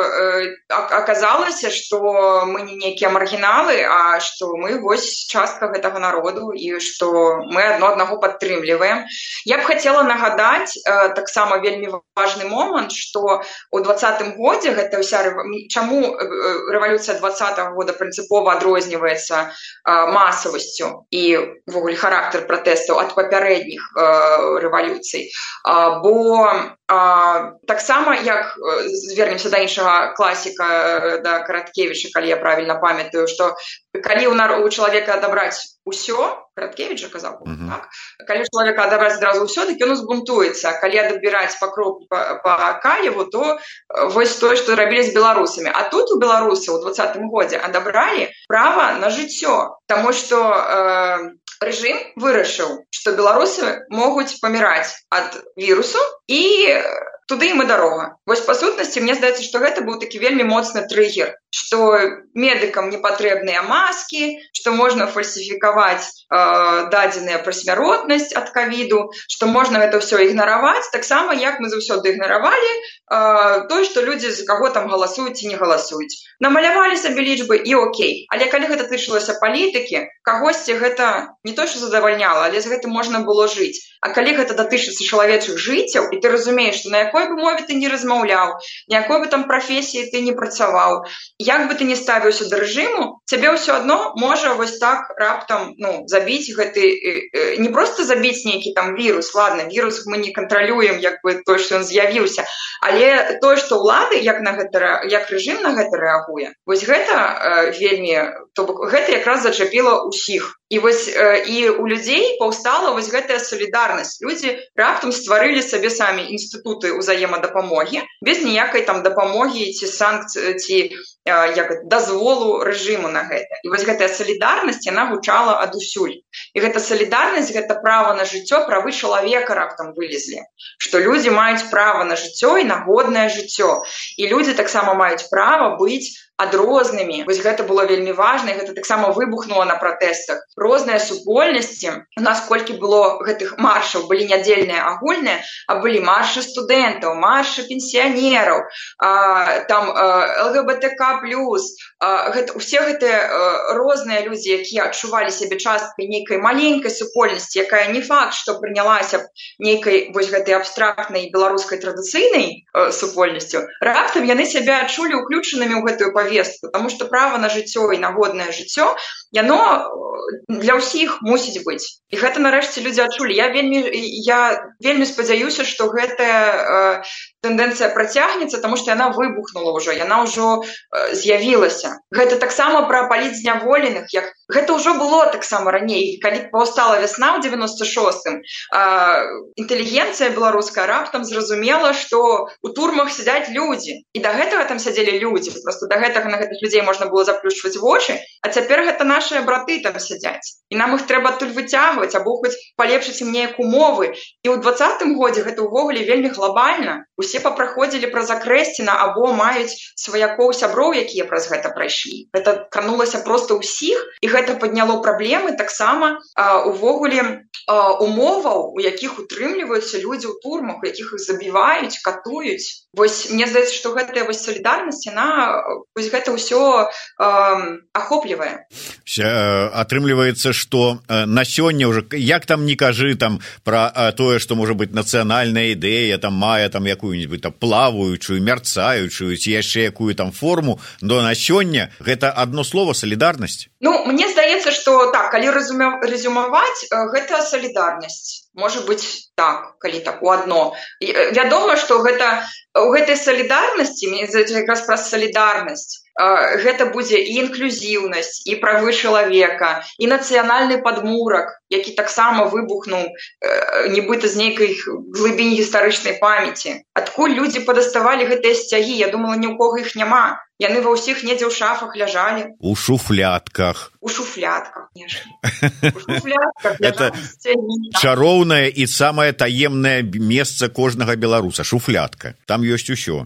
аказалася, што мы не нейкія маргіналы, а што мы вось частка гэтага народу і што мы аднаго падтрымліваем. Я б хацела нагадаць таксама вельмі важны момант, што ў 20-м годзе гэта чаму рэвалюцыя 20-го года прынцыпова адрозніваецца масавасцю і ввогуле характар пратэстаў ад папярэдніх рэвалюцый, бо таксама, як звернемся да іншага класіка, да Караткевіча, калі я правільна памятаю, што калі у чалавека адабраць усё, Караткевіч жа казаў, так? Калі чалавека адабраць адразу ўсё, дык ён узбунтуецца. Калі адабіраць па кроку па Каеву, то вось тое, што рабілі з беларусамі. А тут у беларусаў у 20-м годзе адабралі права на жыццё, таму што рэжым вырашыў, што беларусы могуць паміраць ад вірусу і туды ім і дарога. Вось па сутнасці, мне здаецца, што гэта быў такі вельмі моцны трыгер, што медыкам не патрэбныя маскі, што можна фальсіфікаваць дадзеныя пра смяротнасць ад ковіду, што можна гэта ўсё ігнараваць, таксама, як мы заўсёды ігнаравалі тое, што людзі за каго там галасуюць ці не галасуюць. Намалявалі сабе лічбы і окей. Але калі гэта тычылася палітыкі, кагосьці гэта не то, што задавальняла, але з гэтым можна было жыць. А калі гэта датычыцца чалавечых жыццяў, і ты разумееш, што на якой бы мове ты не размаўляў, на якой бы там прафесіі ты не працаваў, як бы ты не ставіўся да рэжыму, цябе ўсё адно можа вось так раптам забіць гэты, не проста забіць нейкі там вірус, ладно, вірус мы не кантралюем, як бы тое, што ён з'явіўся, але тое, што ўлады, як рэжым на гэта рэагуе, вось гэта вельмі, то бок гэта якраз зачапіла ўсіх. І вось і у людзей паўстала вось гэтая салідарнасць. Людзі раптам стварылі сабе самі інстытуты ўзаемадапамогі без ніякай там дапамогі ці санкцыі, ці дазволу рэжыму на гэта. І вось гэтая салідарнасць, яна гучала адусюль. І гэта салідарнасць, гэта права на жыццё, правы чалавека раптам вылезлі. Што людзі маюць права на жыццё і на годнае жыццё. І людзі таксама маюць права быць адрознымі. Вось гэта было вельмі важна, і гэта таксама выбухнула на пратэстах. Розныя супольнасці. У нас колькі было гэтых маршаў, былі нядзельныя, агульныя, а былі маршы студэнтаў, маршы пенсіянераў, трансгендераў, там ЛГБТК+, усе гэтыя розныя людзі, якія адчувалі сябе часткай нейкай маленькай супольнасці, якая не факт, што прынялася б нейкай вось гэтай абстрактнай беларускай традыцыйнай супольнасцю, раптам яны сябе адчулі ўключанымі ў гэтую павестку, таму што права на жыццё і на годнае жыццё, яно для ўсіх мусіць быць. І гэта нарэшце людзі адчулі. Я вельмі спадзяюся, што гэтая тэндэнцыя працягнецца, таму што яна выбухнула ўжо, яна ўжо з'явілася. Гэта таксама пра палітзняволеных, як гэта ўжо было таксама раней. Калі паўстала вясна ў 96-м, інтэлігенцыя беларуская раптам зразумела, што у турмах сядзяць людзі. І да гэтага там сядзелі людзі. Проста да гэтага на гэтых людзей можна было заплюшчваць вочы, а цяпер гэта нашыя браты там сядзяць. І нам іх трэба адтуль выцягваць, або хоць палепшыць ім неяк умовы. І ў 20-м годзе гэта ўвогуле вельмі глобальна. Усе папраходзілі праз Акрэсціна або маюць сваякоў сяброў, якія праз гэта прайшлі. Гэта кранулася проста ўсіх, і гэта падняло праблемы таксама увогуле умоваў, у якіх утрымліваюцца людзі ў турмах, у якіх іх забіваюць, катуюць. Вось мне здаецца, што гэтая вось салідарнасць, яна вось гэта ўсё ахоплівае. Атрымліваецца, што на сёння ўжо, як там не кажы там пра тое, што можа быць нацыянальная ідэя, там мае там якую-нибудь там плаваючую, мярцаючую, ці яшчэ якую там форму, но на сёння гэта адно слово салідарнасць. Ну, мне здаецца, што так, калі рэзюмаваць, гэта салідарнасць. Можа быць так, калі так у адно. Вядома, што гэта у гэтай салідарнасці, мне здаецца, якраз праз салідарнасць, гэта будзе і інклюзіўнасць, і правы чалавека, і нацыянальны падмурак, які таксама выбухнуў нібыта з нейкай глыбінь гістарычнай памяці. Адкуль людзі падаставалі гэтыя сцягі? Я думала, ні ў кога іх няма. Яны ва ўсіх недзе ў шафах ляжалі. У шуфлятках. У шуфлятках, конечно. У шуфлятках ляжалі сцягі. Чароўнае і самае таемнае месца кожнага беларуса. Шуфлятка. Там ёсць усё.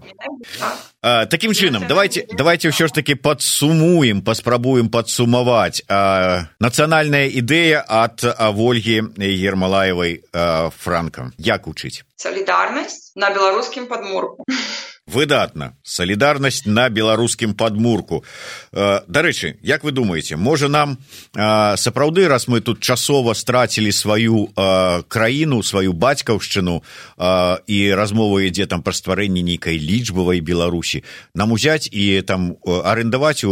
Такім чынам, давайте ўсё ж таки падсумуем, паспрабуем падсумаваць. Нацыянальная ідэя ад Вольгі Ермалаевай Франка. Як учыць? Салідарнасць на беларускім падмурку. Выдатна. Салідарнасць на беларускім падмурку. Дарэчы, як вы думаеце, можа нам сапраўды, раз мы тут часова страцілі сваю краіну, сваю бацькаўшчыну і размова ідзе там пра стварэнне нейкай лічбавай Беларусі, нам узяць і там арэндаваць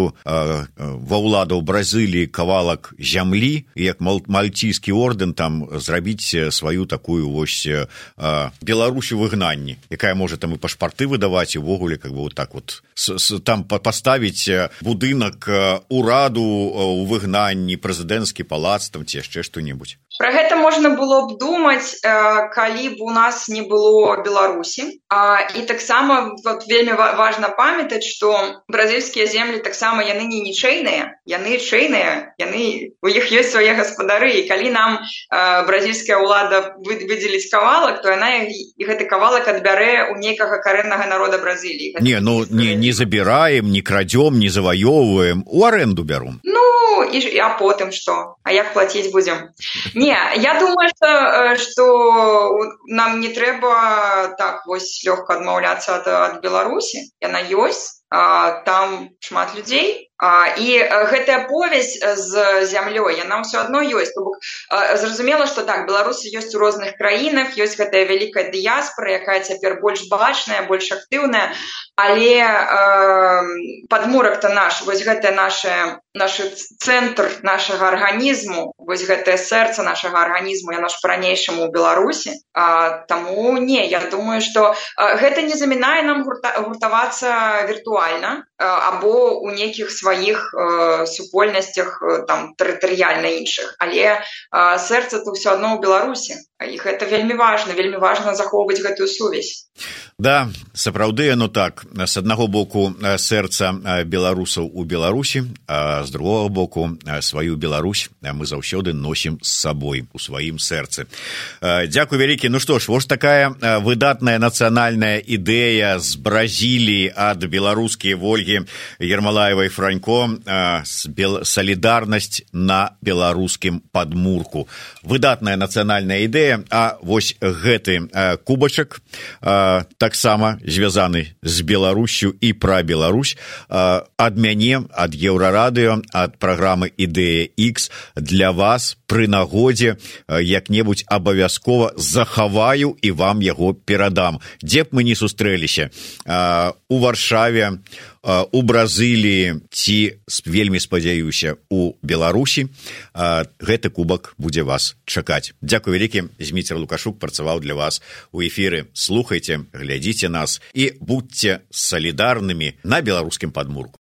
ва ўладаў Бразыліі кавалак зямлі, як мальційскі ордэн там зрабіць сваю такую вось Беларусь у выгнанні, якая можа там і пашпарты выдаваць, і ўвогуле как бы вот так вот там поставіць будынак ураду у выгнанні, прэзідэнцкі палац там ці яшчэ што-небудзь. Пра гэта можна было б думаць, калі б у нас не было Беларусі. І таксама вельмі важна памятаць, што бразільскія землі таксама яны не нічэйныя, яны чэйныя, у іх ёсць свае гаспадары. І калі нам бразільская ўлада выдзеліць кавалак, то яна гэты кавалак адбярэ у нейкага карэннага народа Бразіліі. Не забіраем, не крадзём, не заваёўваем, у арэнду бяром. А потым што? А як плаціць будзем? Не, я думаю, што нам не трэба так вось лёгка адмаўляцца ад Беларусі. Яна ёсць, там шмат людзей. І гэтая повязь з зямлёй, яна ўсё адно ёсць. Зразумела, што так, беларусы ёсць у розных краінах, ёсць гэтая вялікая дыяспара, якая цяпер больш бачная, больш актыўная, але падмурак-то наш, вось гэта наш цэнтр нашага арганізму, вось гэтае сэрца нашага арганізму, яно ж па-ранейшаму ў Беларусі. Таму не, я думаю, што гэта не замінае нам гуртавацца віртуальна або ў нейкіх сваіх супольнасцях там тэрытарыяльна іншых, але сэрца-то ўсё адно ў Беларусі. І гэта вельмі важна захоўваць гэтую сувязь. Да, сапраўды яно так. З аднаго боку сэрца беларусаў у Беларусі, а з другого боку сваю Беларусь мы заўсёды носім з сабой у сваім сэрцы. Дзякуй вялікі. Што ж, вось такая выдатная нацыянальная ідэя з Бразіліі ад беларусаў беларускія Вольгі Ермалаевай Франько, салідарнасць на беларускім падмурку. Выдатная нацыянальная ідэя, а вось гэты кубачак таксама звязаны з Беларусю і пра Беларусь ад мяне, ад Еўрарадыё, ад праграмы «Ідэя X» для вас пры нагодзе як-небудзь абавязкова захаваю і вам яго перадам. Дзе б мы не сустрэліся, у Варшаве, у Бразыліі ці, вельмі спадзяюся, у Беларусі, гэты кубак будзе вас чакаць. Дзякуй вялікі. Зміцер Лукашук працаваў для вас у эфіры. Слухайце, глядзіце нас і будьце салідарнымі на беларускім падмурку.